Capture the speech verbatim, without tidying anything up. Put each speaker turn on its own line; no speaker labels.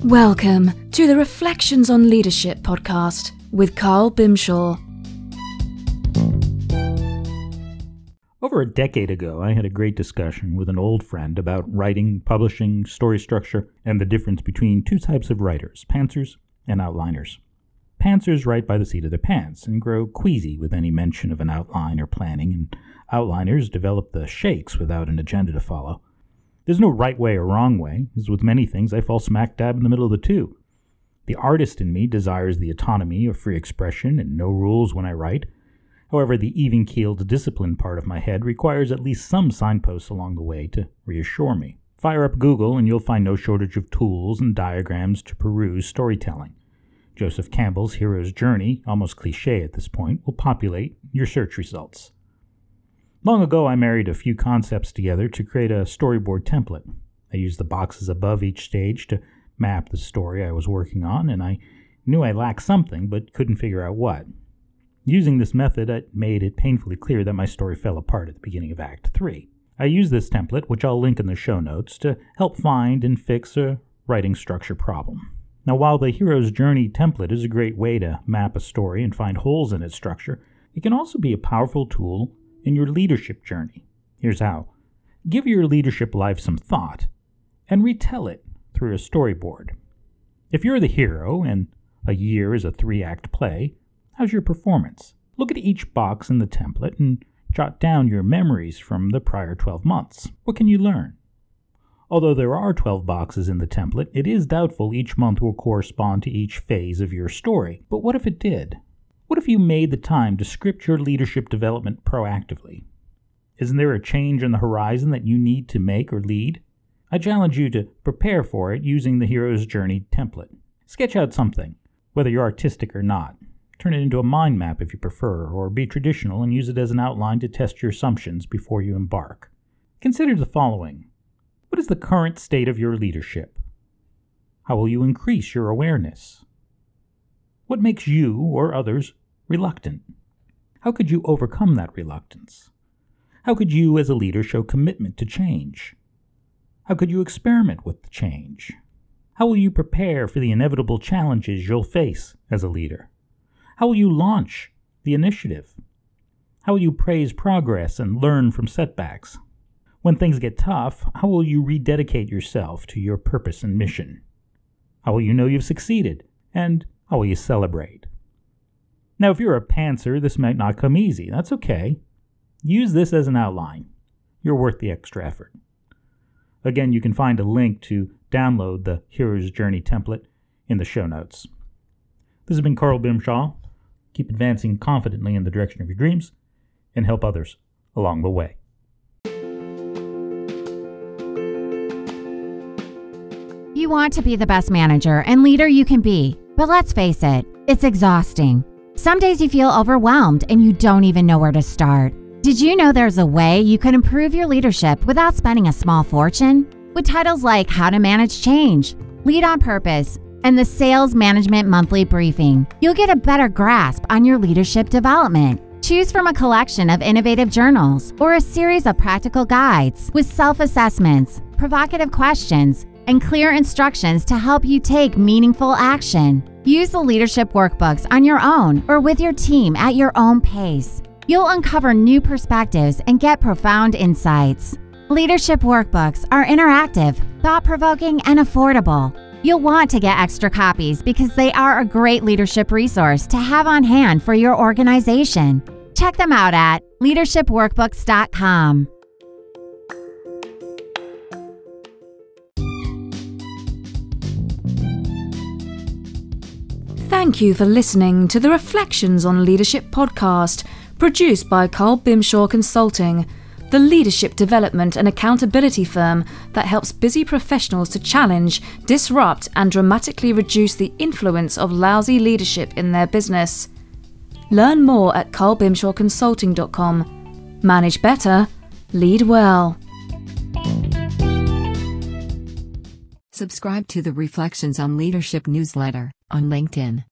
Welcome to the Reflections on Leadership podcast with Carl Bimshaw.
Over a decade ago, I had a great discussion with an old friend about writing, publishing, story structure, and the difference between two types of writers, pantsers and outliners. Pantsers write by the seat of their pants and grow queasy with any mention of an outline or planning, and outliners develop the shakes without an agenda to follow. There's no right way or wrong way. As with many things, I fall smack dab in the middle of the two. The artist in me desires the autonomy of free expression and no rules when I write. However, the even-keeled, disciplined part of my head requires at least some signposts along the way to reassure me. Fire up Google and you'll find no shortage of tools and diagrams to peruse storytelling. Joseph Campbell's Hero's Journey, almost cliché at this point, will populate your search results. Long ago, I married a few concepts together to create a storyboard template. I used the boxes above each stage to map the story I was working on, and I knew I lacked something but couldn't figure out what. Using this method, it made it painfully clear that my story fell apart at the beginning of Act three. I used this template, which I'll link in the show notes, to help find and fix a writing structure problem. Now, while the Hero's Journey template is a great way to map a story and find holes in its structure, it can also be a powerful tool in your leadership journey. Here's how. Give your leadership life some thought and retell it through a storyboard. If you're the hero and a year is a three-act play, how's your performance? Look at each box in the template and jot down your memories from the prior twelve months. What can you learn? Although there are twelve boxes in the template, it is doubtful each month will correspond to each phase of your story. But what if it did? What if you made the time to script your leadership development proactively? Isn't there a change on the horizon that you need to make or lead? I challenge you to prepare for it using the Hero's Journey template. Sketch out something, whether you're artistic or not. Turn it into a mind map if you prefer, or be traditional and use it as an outline to test your assumptions before you embark. Consider the following. What is the current state of your leadership? How will you increase your awareness? What makes you or others reluctant? How could you overcome that reluctance? How could you as a leader show commitment to change? How could you experiment with the change? How will you prepare for the inevitable challenges you'll face as a leader? How will you launch the initiative? How will you praise progress and learn from setbacks? When things get tough, how will you rededicate yourself to your purpose and mission? How will you know you've succeeded? And how will you celebrate? Now, if you're a pantser, this might not come easy. That's okay. Use this as an outline. You're worth the extra effort. Again, you can find a link to download the Hero's Journey template in the show notes. This has been Carl Bimshaw. Keep advancing confidently in the direction of your dreams and help others along the way.
You want to be the best manager and leader you can be, but let's face it, it's exhausting. Some days you feel overwhelmed and you don't even know where to start. Did you know there's a way you can improve your leadership without spending a small fortune? With titles like How to Manage Change, Lead on Purpose, and the Sales Management Monthly Briefing, you'll get a better grasp on your leadership development. Choose from a collection of innovative journals or a series of practical guides with self-assessments, provocative questions, and clear instructions to help you take meaningful action. Use the leadership workbooks on your own or with your team at your own pace. You'll uncover new perspectives and get profound insights. Leadership workbooks are interactive, thought-provoking, and affordable. You'll want to get extra copies because they are a great leadership resource to have on hand for your organization. Check them out at leadership workbooks dot com.
Thank you for listening to the Reflections on Leadership podcast, produced by Carl Bimshaw Consulting, the leadership development and accountability firm that helps busy professionals to challenge, disrupt, and dramatically reduce the influence of lousy leadership in their business. Learn more at carl bimshaw consulting dot com. Manage better, lead well.
Subscribe to the Reflections on Leadership newsletter on LinkedIn.